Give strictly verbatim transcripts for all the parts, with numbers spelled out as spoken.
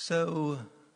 So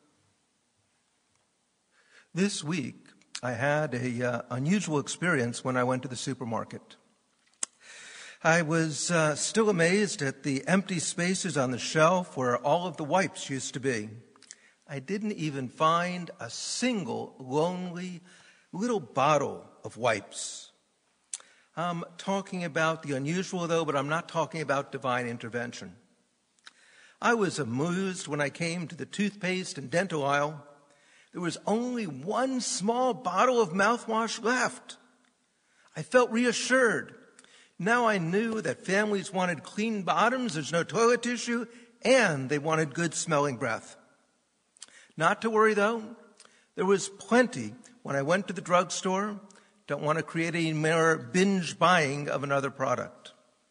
this week I had a uh, unusual experience when I went to the supermarket. I was uh, still amazed at the empty spaces on the shelf where all of the wipes used to be. I didn't even find a single lonely little bottle of wipes. I'm talking about the unusual, though, but I'm not talking about divine intervention. I was amused when I came to the toothpaste and dental aisle. There was only one small bottle of mouthwash left. I felt reassured. Now I knew that families wanted clean bottoms, there's no toilet tissue, and they wanted good smelling breath. Not to worry, though. There was plenty when I went to the drugstore. Don't want to create any more binge buying of another product.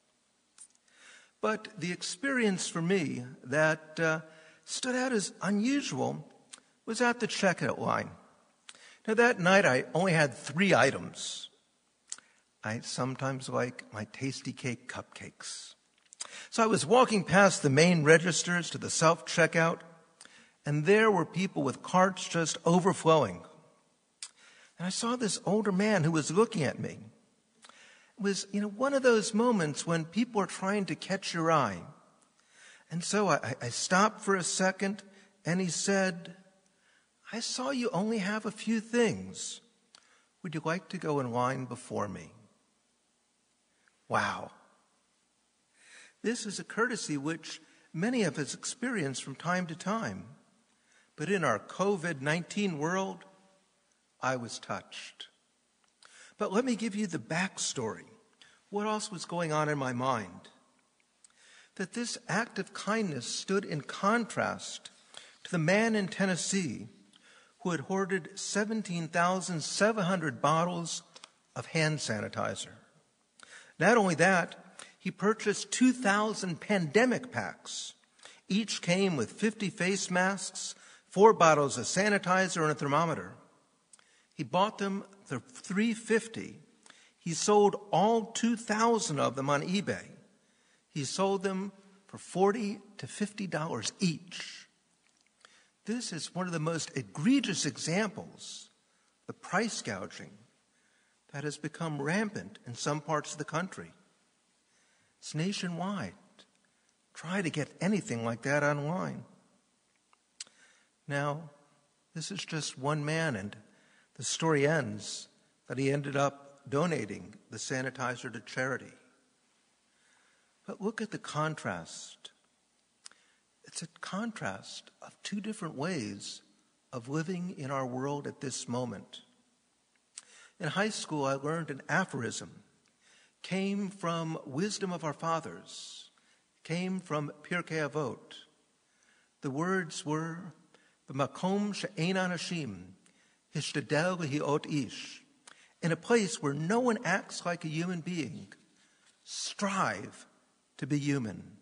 But the experience for me that uh, stood out as unusual was at the checkout line. Now, that night I only had three items. I sometimes like my Tasty Cake cupcakes. So I was walking past the main registers to the self-checkout, and there were people with carts just overflowing. And I saw this older man who was looking at me. It was, you know, one of those moments when people are trying to catch your eye. And so I, I stopped for a second, and he said, "I saw you only have a few things. Would you like to go in line before me?" Wow. This is a courtesy which many of us experience from time to time. But in our covid nineteen world, I was touched. But let me give you the backstory. What else was going on in my mind? That this act of kindness stood in contrast to the man in Tennessee who had hoarded seventeen thousand seven hundred bottles of hand sanitizer. Not only that, he purchased two thousand pandemic packs. Each came with fifty face masks, four bottles of sanitizer, and a thermometer. He bought them for three hundred fifty dollars. He sold all two thousand of them on eBay. He sold them for forty to fifty dollars each. This is one of the most egregious examples of the price gouging that has become rampant in some parts of the country. It's nationwide. Try to get anything like that online. Now, this is just one man, and the story ends that he ended up donating the sanitizer to charity. But look at the contrast. It's a contrast of two different ways of living in our world at this moment. In high school, I learned an aphorism. Came from wisdom of our fathers. Came from Pirkei Avot. The words were, "B'makom she'ein anashim, hishtadel lehiot ish." In a place where no one acts like a human being, strive to be human.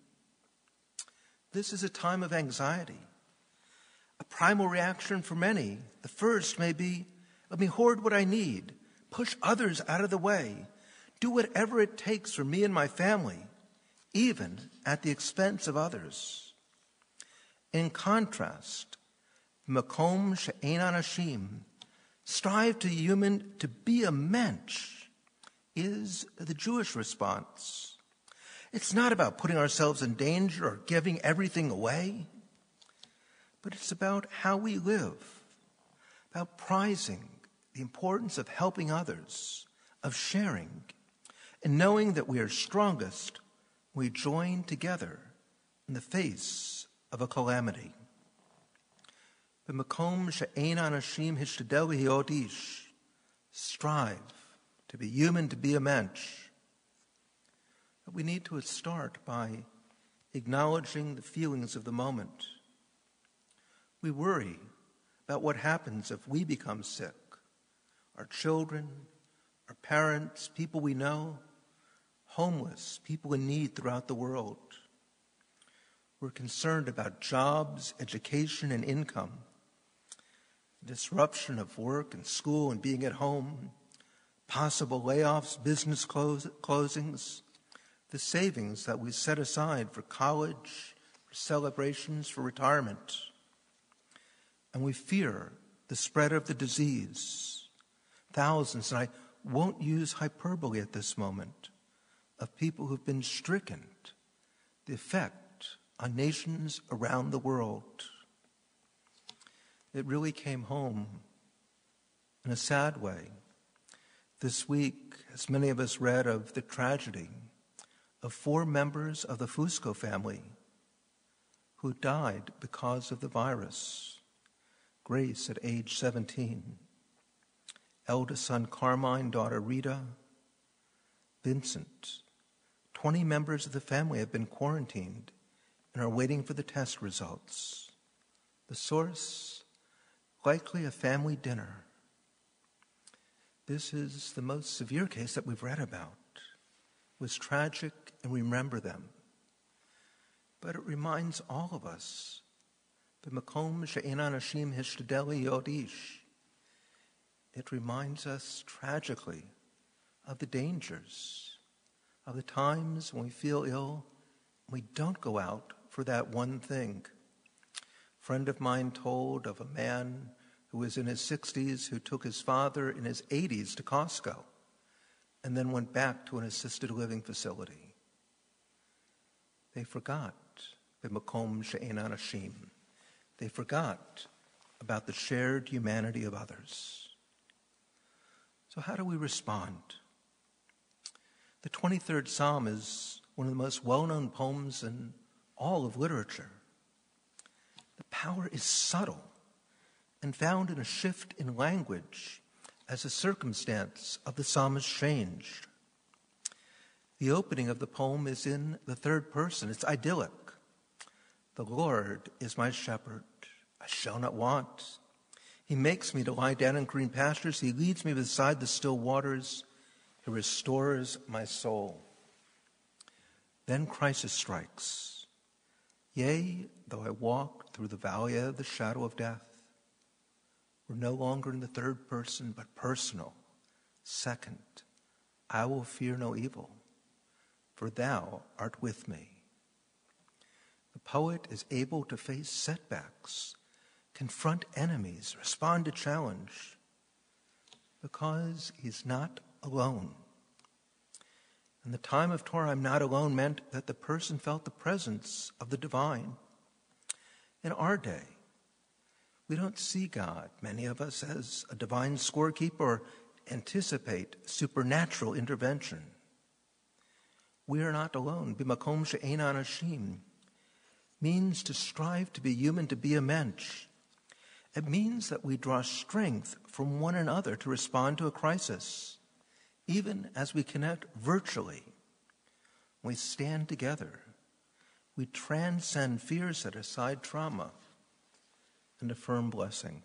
This is a time of anxiety. A primal reaction for many. The first may be, let me hoard what I need, push others out of the way, do whatever it takes for me and my family, even at the expense of others. In contrast, makom she'ein anashim, strive to human, to be a mensch, is the Jewish response. It's not about putting ourselves in danger or giving everything away, but it's about how we live, about prizing the importance of helping others, of sharing, and knowing that we are strongest when we join together in the face of a calamity. B'makom she'ein anashim hishtadel lehiot ish. Strive to be human, to be a mensch. But we need to start by acknowledging the feelings of the moment. We worry about what happens if we become sick. Our children, our parents, people we know, homeless, people in need throughout the world. We're concerned about jobs, education, and income. Disruption of work and school and being at home, possible layoffs, business close, closings, the savings that we set aside for college, for celebrations, for retirement. and we fear the spread of the disease. Thousands, and I won't use hyperbole at this moment, of people who've been stricken, the effect on nations around the world. It really came home in a sad way. This week, as many of us read of the tragedy of four members of the Fusco family who died because of the virus. Grace at age seventeen, eldest son Carmine, daughter Rita, Vincent. twenty members of the family have been quarantined and are waiting for the test results. The source, likely a family dinner. This is the most severe case that we've read about. It was tragic, and we remember them. But it reminds all of us, b'makom she'ein anashim hishtadel liot ish. It reminds us tragically of the dangers, of the times when we feel ill, and we don't go out for that one thing. A friend of mine told of a man who was in his sixties who took his father in his eighties to Costco and then went back to an assisted living facility. They forgot b'makom she'ein anashim. They forgot about the shared humanity of others. So how do we respond? The twenty-third Psalm is one of the most well-known poems in all of literature. The power is subtle and found in a shift in language as the circumstance of the psalmist changed. The opening of the poem is in the third person. It's idyllic. The Lord is my shepherd. I shall not want. He makes me to lie down in green pastures. He leads me beside the still waters. He restores my soul. Then crisis strikes. Yea, though I walk through the valley of the shadow of death, we're no longer in the third person, but personal. Second, I will fear no evil, for thou art with me. The poet is able to face setbacks, confront enemies, respond to challenge, because he's not alone. In the time of Torah, I'm not alone meant that the person felt the presence of the divine. In our day, we don't see God, many of us, as a divine scorekeeper or anticipate supernatural intervention. We are not alone. B'makom she'ein anashim means to strive to be human, to be a mensch. It means that we draw strength from one another to respond to a crisis, even as we connect virtually. We stand together. We transcend fears, set aside trauma, and affirm blessing.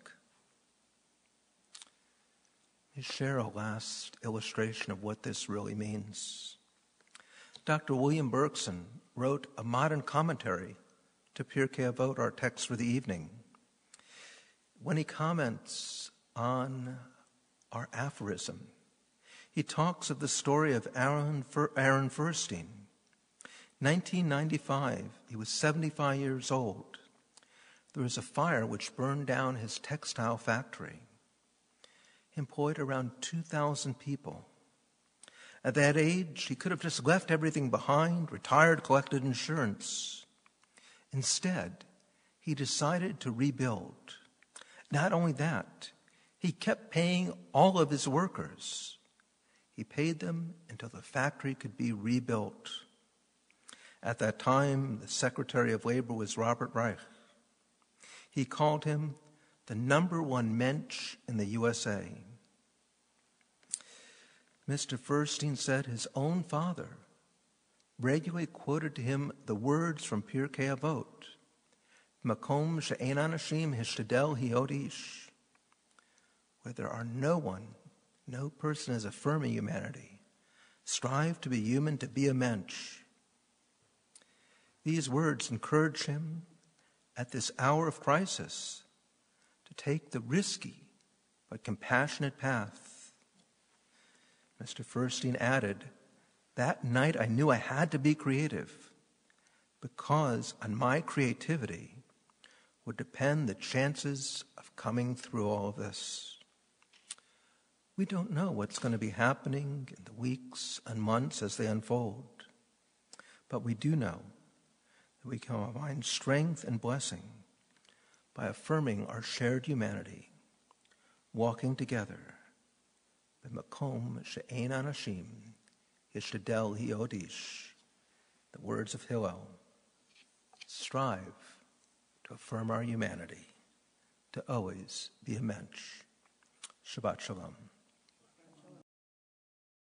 Let me share a last illustration of what this really means. Doctor William Bergson wrote a modern commentary to Pirkei Avot, our text for the evening. When he comments on our aphorism, he talks of the story of Aaron, Fer- Aaron Furstein. nineteen ninety-five, he was seventy-five years old. There was a fire which burned down his textile factory. He employed around two thousand people. At that age, he could have just left everything behind, retired, collected insurance. Instead, he decided to rebuild. Not only that, he kept paying all of his workers. He paid them until the factory could be rebuilt. At that time, the Secretary of Labor was Robert Reich. He called him the number one mensch in the U S A. Mister Furstein said his own father regularly quoted to him the words from Pirkei Avot, "Makom she'ein anashim hishtadel liot ish," where there are no one, no person is affirming humanity. Strive to be human, to be a mensch. These words encourage him at this hour of crisis to take the risky but compassionate path. Mister Furstein added, "That night I knew I had to be creative because on my creativity would depend the chances of coming through all of this. We don't know what's going to be happening in the weeks and months as they unfold, but we do know that we can find strength and blessing by affirming our shared humanity, walking together. B'makom she'ein anashim yishtadel hiodish. The words of Hillel. Strive to affirm our humanity, to always be a mensch. Shabbat shalom.